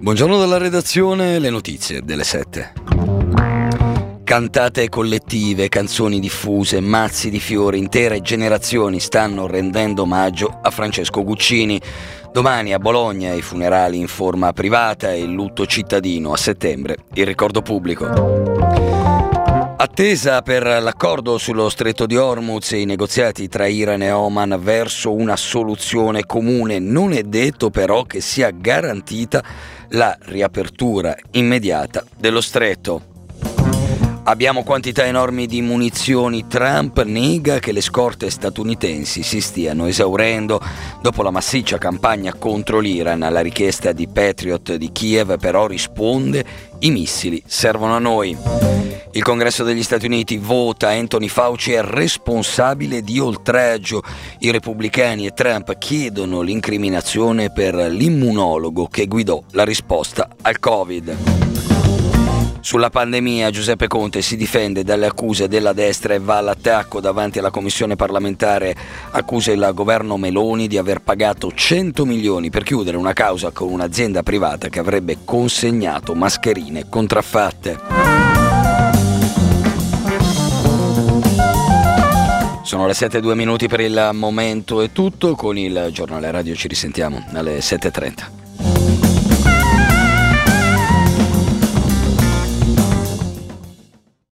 Buongiorno dalla redazione, le notizie delle 7. Cantate collettive, canzoni diffuse, mazzi di fiori, intere generazioni stanno rendendo omaggio a Francesco Guccini. Domani a Bologna i funerali in forma privata e il lutto cittadino. A settembre il ricordo pubblico. Attesa per l'accordo sullo stretto di Hormuz e i negoziati tra Iran e Oman verso una soluzione comune. Non è detto però che sia garantita la riapertura immediata dello stretto. Abbiamo quantità enormi di munizioni. Trump nega che le scorte statunitensi si stiano esaurendo. Dopo la massiccia campagna contro l'Iran, alla richiesta di Patriot di Kiev però risponde: i missili servono a noi. Il Congresso degli Stati Uniti vota, Anthony Fauci è responsabile di oltraggio. I repubblicani e Trump chiedono l'incriminazione per l'immunologo che guidò la risposta al Covid. Sulla pandemia Giuseppe Conte si difende dalle accuse della destra e va all'attacco davanti alla commissione parlamentare. Accusa il governo Meloni di aver pagato 100 milioni per chiudere una causa con un'azienda privata che avrebbe consegnato mascherine contraffatte. Sono le 7:02 per il momento, è tutto. Con il giornale radio ci risentiamo alle 7:30.